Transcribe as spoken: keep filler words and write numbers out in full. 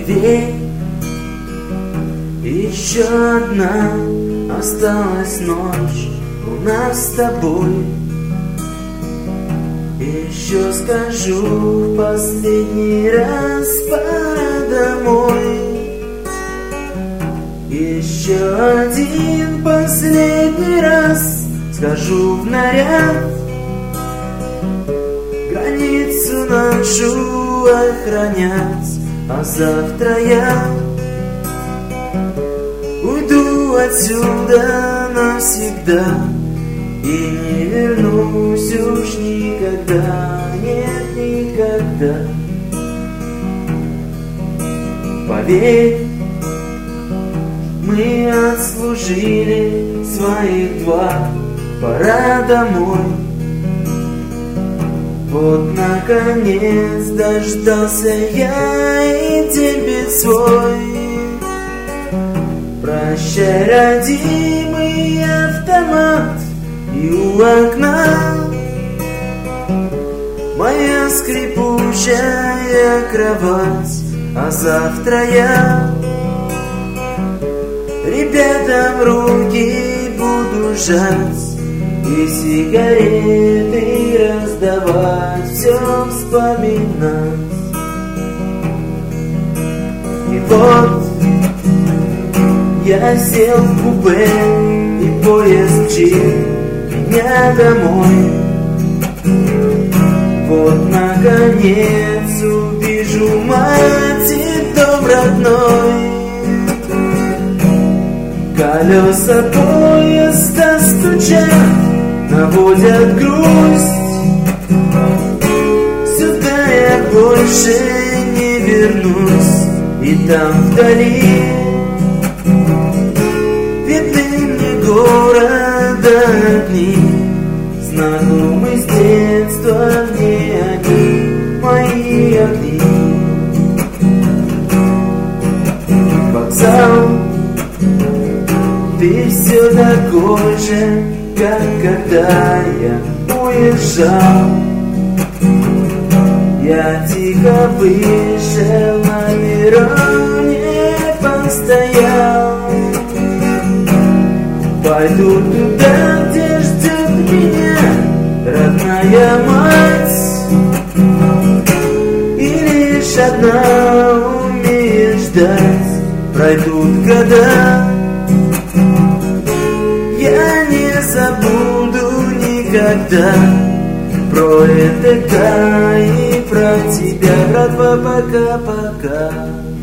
Поверь, еще одна осталась ночь у нас с тобой. Еще скажу в последний раз, пора домой. Еще один последний раз скажу в наряд. Границу нашу охранять, а завтра я уйду отсюда навсегда и не вернусь уж никогда, нет, никогда. Поверь, мы отслужили своих два, пора домой. Вот наконец дождался я и день свой. Прощай, родимый автомат, и у окна моя скрипучая кровать, а завтра я ребятам руки буду жать и сигареты раздавать, все вспоминать. И вот я сел в купе, и поезд мчит меня домой. Вот наконец увижу мать и дом родной. Колеса поезда стучат, наводят грусть. Сюда я больше не вернусь, и там вдали видны мне города огни, знакомы с детства мне они, мои огни. Вокзал, ты все такой же, как когда я уезжал. Я тихо вышел, на перроне постоял. Пойду туда, где ждет меня родная мать, и лишь одна умеет ждать. Пройдут года, я не забуду никогда про ЭТК и про тебя, братва, пока-пока.